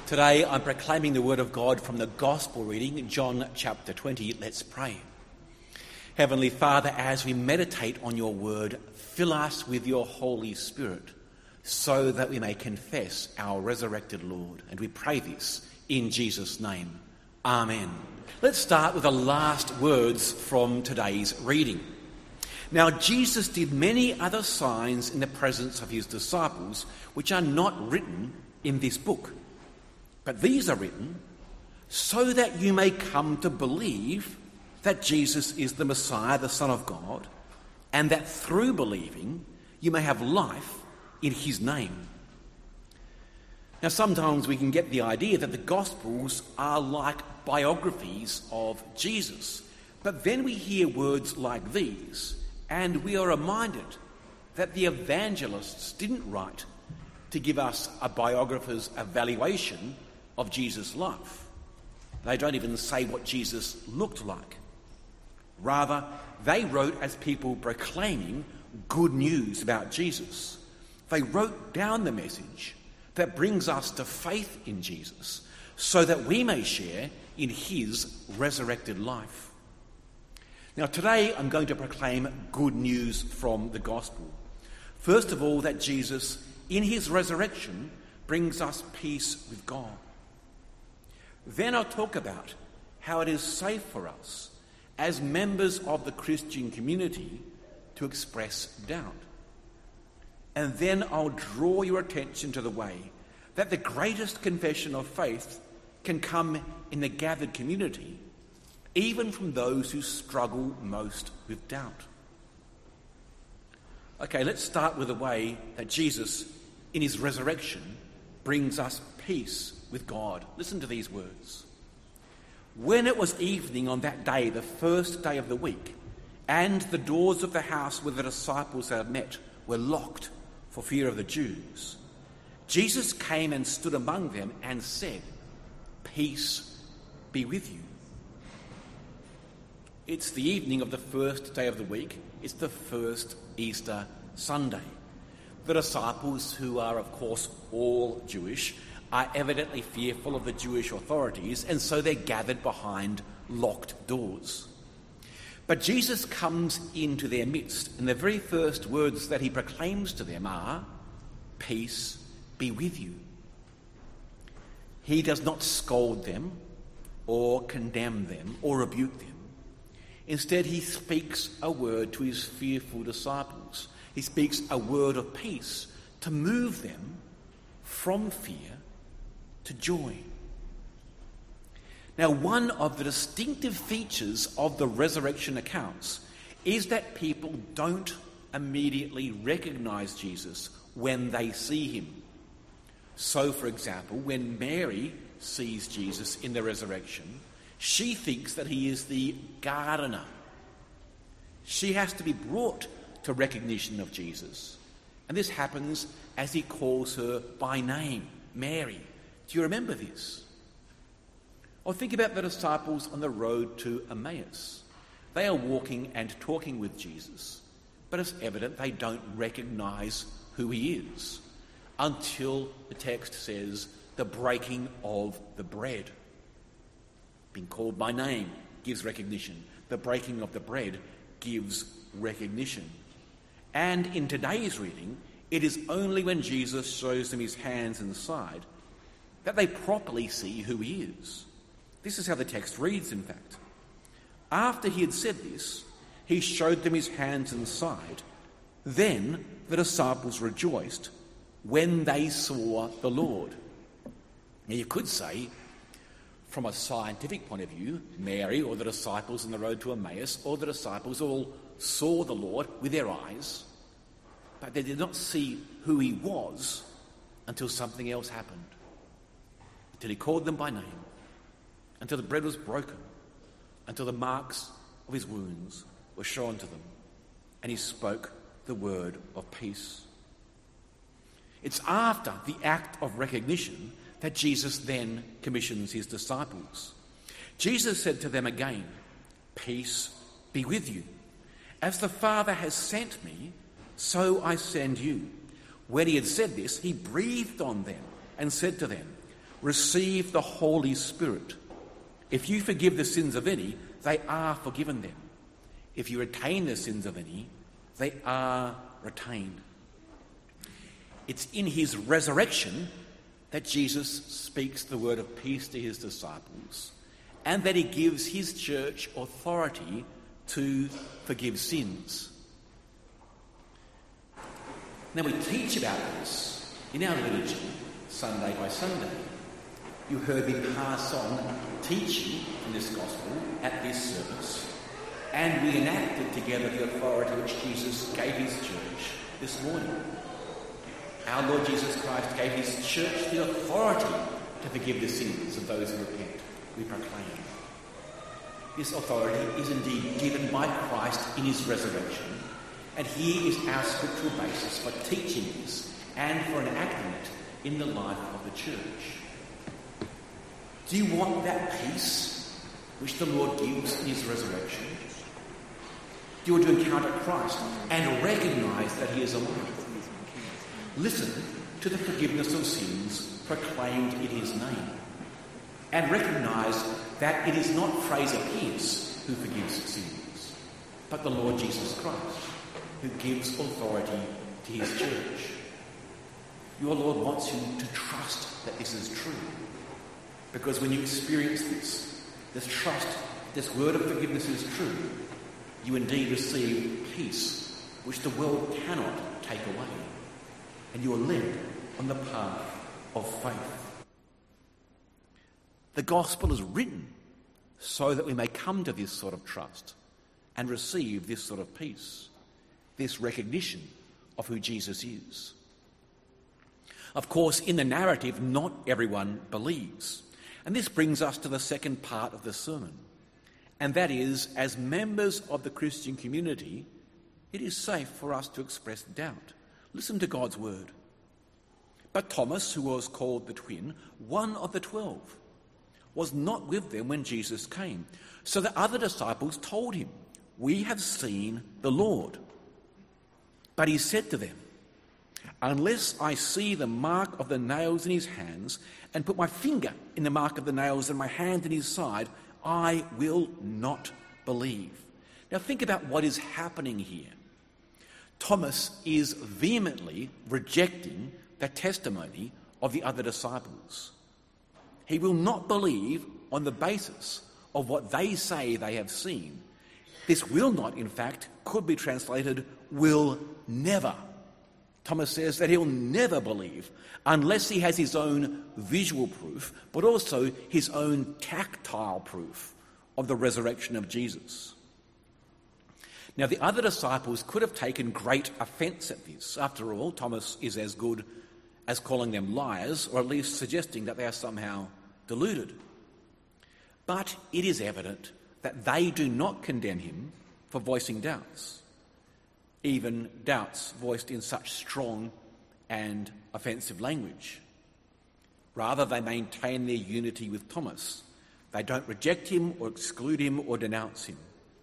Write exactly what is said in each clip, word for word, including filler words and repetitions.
Today I'm proclaiming the word of God from the Gospel reading, John chapter twenty. Let's pray. Heavenly Father, as we meditate on your word, fill us with your Holy Spirit so that we may confess our resurrected Lord. And we pray this in Jesus' name. Amen. Let's start with the last words from today's reading. Now, Jesus did many other signs in the presence of his disciples, which are not written in this book. But these are written so that you may come to believe that Jesus is the Messiah, the Son of God, and that through believing you may have life in his name. Now, sometimes we can get the idea that the Gospels are like biographies of Jesus. But then we hear words like these, and we are reminded that the evangelists didn't write to give us a biographer's evaluation of Jesus' life. They don't even say what Jesus looked like. Rather, they wrote as people proclaiming good news about Jesus. They wrote down the message that brings us to faith in Jesus so that we may share in his resurrected life. Now, today I'm going to proclaim good news from the gospel. First of all, that Jesus, in his resurrection, brings us peace with God. Then I'll talk about how it is safe for us as members of the Christian community to express doubt. And then I'll draw your attention to the way that the greatest confession of faith can come in the gathered community, even from those who struggle most with doubt. Okay, let's start with the way that Jesus, in his resurrection, brings us peace with God. Listen to these words. When it was evening on that day, the first day of the week, and the doors of the house where the disciples had met were locked for fear of the Jews, Jesus came and stood among them and said, "Peace be with you." It's the evening of the first day of the week. It's the first Easter Sunday. The disciples, who are of course all Jewish, are evidently fearful of the Jewish authorities, and so they're gathered behind locked doors. But Jesus comes into their midst, and the very first words that he proclaims to them are, "Peace be with you." He does not scold them or condemn them or rebuke them. Instead, he speaks a word to his fearful disciples. He speaks a word of peace to move them from fear to joy. Now, one of the distinctive features of the resurrection accounts is that people don't immediately recognize Jesus when they see him. So, for example, when Mary sees Jesus in the resurrection, she thinks that he is the gardener. She has to be brought to recognition of Jesus. And this happens as he calls her by name, Mary. Do you remember this? Or think about the disciples on the road to Emmaus. They are walking and talking with Jesus, but it's evident they don't recognize who he is until the text says the breaking of the bread. Being called by name gives recognition. The breaking of the bread gives recognition. And in today's reading, it is only when Jesus shows them his hands and side that they properly see who he is. This is how the text reads, in fact. After he had said this, he showed them his hands and side. Then the disciples rejoiced when they saw the Lord. Now, you could say, from a scientific point of view, Mary or the disciples on the road to Emmaus or the disciples all saw the Lord with their eyes, but they did not see who he was until something else happened. Until he called them by name, until the bread was broken, until the marks of his wounds were shown to them, and he spoke the word of peace. It's after the act of recognition that Jesus then commissions his disciples. Jesus said to them again, "Peace be with you. As the Father has sent me, so I send you." When he had said this, he breathed on them and said to them, receive the Holy Spirit. If you forgive the sins of any, they are forgiven them. If you retain the sins of any, they are retained. It's in his resurrection that Jesus speaks the word of peace to his disciples, and that he gives his church authority to forgive sins. Now we teach about this in our liturgy, Sunday by Sunday. You heard me pass on teaching from this gospel at this service, and we enacted together the authority which Jesus gave his church this morning. Our Lord Jesus Christ gave his church the authority to forgive the sins of those who repent, we proclaim. This authority is indeed given by Christ in his resurrection, and here is our scriptural basis for teaching this and for enacting it in the life of the church. Do you want that peace which the Lord gives in his resurrection? Do you want to encounter Christ and recognise that he is alive? Listen to the forgiveness of sins proclaimed in his name, and recognise that it is not Fraser Pierce who forgives sins, but the Lord Jesus Christ, who gives authority to his church. Your Lord wants you to trust that this is true, because when you experience this, this trust, this word of forgiveness is true, you indeed receive peace which the world cannot take away, and you are led on the path of faith. The gospel is written so that we may come to this sort of trust and receive this sort of peace, this recognition of who Jesus is. Of course, in the narrative, not everyone believes. And this brings us to the second part of the sermon. And that is, as members of the Christian community, it is safe for us to express doubt. Listen to God's word. But Thomas, who was called the twin, one of the twelve, was not with them when Jesus came. So the other disciples told him, "We have seen the Lord." But he said to them, "Unless I see the mark of the nails in his hands and put my finger in the mark of the nails and my hand in his side, I will not believe." Now think about what is happening here. Thomas is vehemently rejecting the testimony of the other disciples. He will not believe on the basis of what they say they have seen. This will not, in fact, could be translated will never. Thomas says that he'll never believe unless he has his own visual proof, but also his own tactile proof of the resurrection of Jesus. Now, the other disciples could have taken great offence at this. After all, Thomas is as good as calling them liars, or at least suggesting that they are somehow deluded. But it is evident that they do not condemn him for voicing doubts, even doubts voiced in such strong and offensive language. Rather, they maintain their unity with Thomas. They don't reject him or exclude him or denounce him.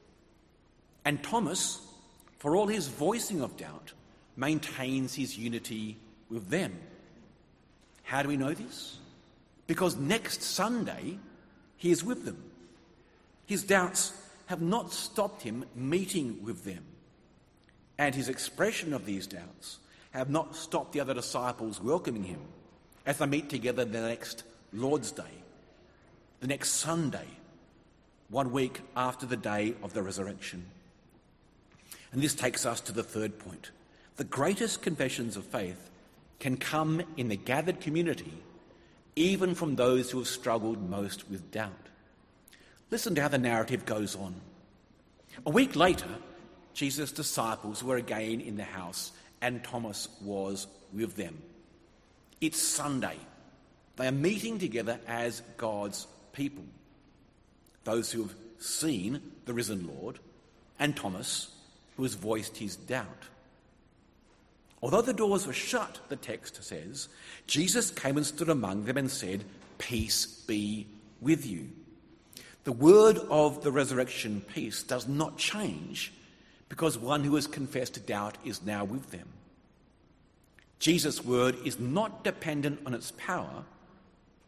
And Thomas, for all his voicing of doubt, maintains his unity with them. How do we know this? Because next Sunday, he is with them. His doubts have not stopped him meeting with them. And his expression of these doubts have not stopped the other disciples welcoming him as they meet together the next Lord's Day, the next Sunday, one week after the day of the resurrection. And this takes us to the third point. The greatest confessions of faith can come in the gathered community, even from those who have struggled most with doubt. Listen to how the narrative goes on. A week later, Jesus' disciples were again in the house, and Thomas was with them. It's Sunday. They are meeting together as God's people. Those who have seen the risen Lord, and Thomas, who has voiced his doubt. Although the doors were shut, the text says, Jesus came and stood among them and said, "Peace be with you." The word of the resurrection, peace, does not change because one who has confessed doubt is now with them. Jesus' word is not dependent on its power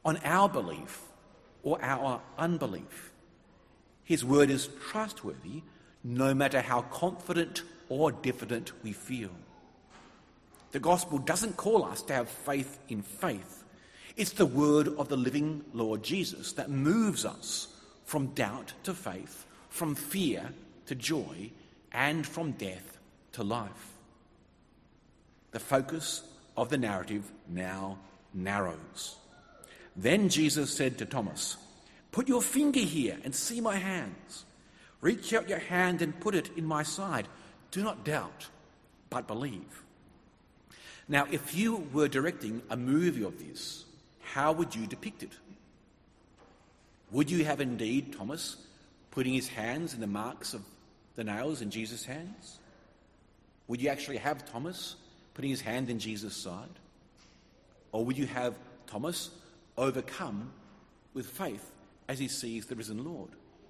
on our belief or our unbelief. His word is trustworthy no matter how confident or diffident we feel. The gospel doesn't call us to have faith in faith. It's the word of the living Lord Jesus that moves us from doubt to faith, from fear to joy, and from death to life. The focus of the narrative now narrows. Then Jesus said to Thomas, "Put your finger here and see my hands. Reach out your hand and put it in my side. Do not doubt, but believe." Now, if you were directing a movie of this, how would you depict it? Would you have indeed Thomas putting his hands in the marks of the nails in Jesus' hands? Would you actually have Thomas putting his hand in Jesus' side? Or would you have Thomas overcome with faith as he sees the risen Lord?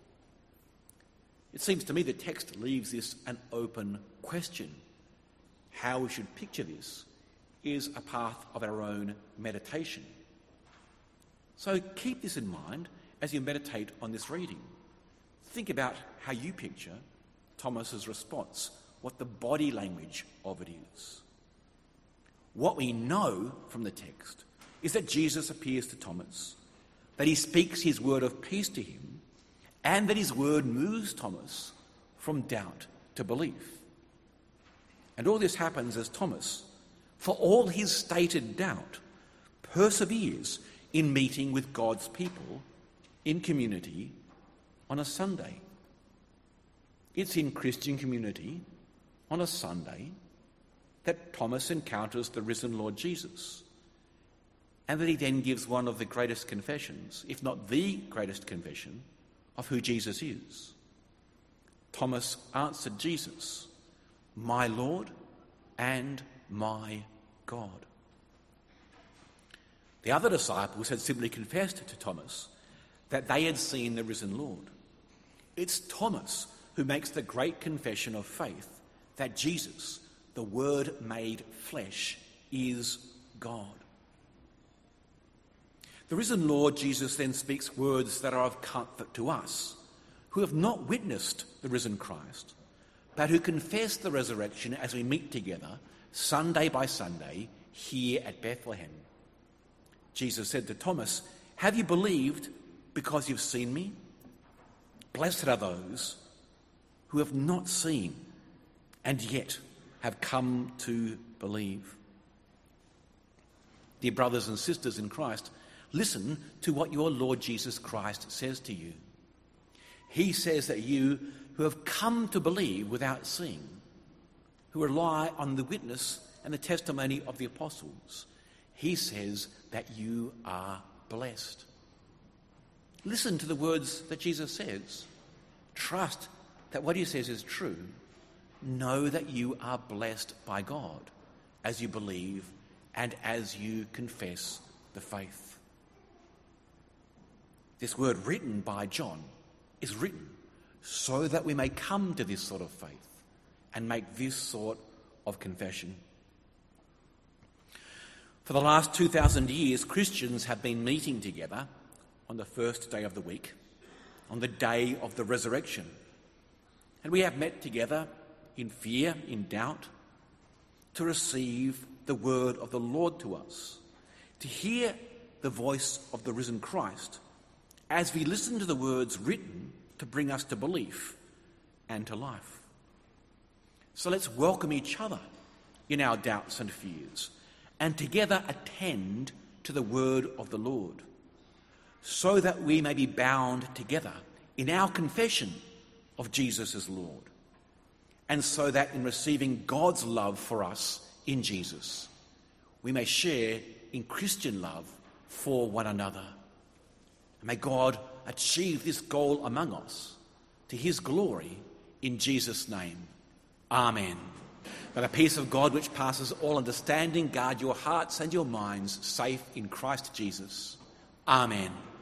It seems to me the text leaves this an open question. How we should picture this is a path of our own meditation. So keep this in mind as you meditate on this reading. Think about how you picture Thomas's response, what the body language of it is. What we know from the text is that Jesus appears to Thomas, that he speaks his word of peace to him, and that his word moves Thomas from doubt to belief. And all this happens as Thomas, for all his stated doubt, perseveres in meeting with God's people in community on a Sunday. It's in Christian community on a Sunday that Thomas encounters the risen Lord Jesus, and that he then gives one of the greatest confessions, if not the greatest confession, of who Jesus is. Thomas answered Jesus, "My Lord and my God." The other disciples had simply confessed to Thomas that they had seen the risen Lord. It's Thomas who makes the great confession of faith that Jesus, the Word made flesh, is God. The risen Lord Jesus then speaks words that are of comfort to us, who have not witnessed the risen Christ, but who confess the resurrection as we meet together, Sunday by Sunday, here at Bethlehem. Jesus said to Thomas, "Have you believed because you've seen me? Blessed are those who have not seen and yet have come to believe." Dear brothers and sisters in Christ, listen to what your Lord Jesus Christ says to you. He says that you who have come to believe without seeing, who rely on the witness and the testimony of the apostles, he says that you are blessed. Listen to the words that Jesus says. Trust that what he says is true. Know that you are blessed by God as you believe and as you confess the faith. This word written by John is written so that we may come to this sort of faith and make this sort of confession. For the last two thousand years, Christians have been meeting together on the first day of the week, on the day of the resurrection. And we have met together in fear, in doubt, to receive the word of the Lord to us, to hear the voice of the risen Christ as we listen to the words written to bring us to belief and to life. So let's welcome each other in our doubts and fears and together attend to the word of the Lord, so that we may be bound together in our confession of Jesus as Lord, and so that in receiving God's love for us in Jesus, we may share in Christian love for one another. And may God achieve this goal among us to his glory in Jesus' name. Amen. May the peace of God, which passes all understanding, guard your hearts and your minds safe in Christ Jesus. Amen.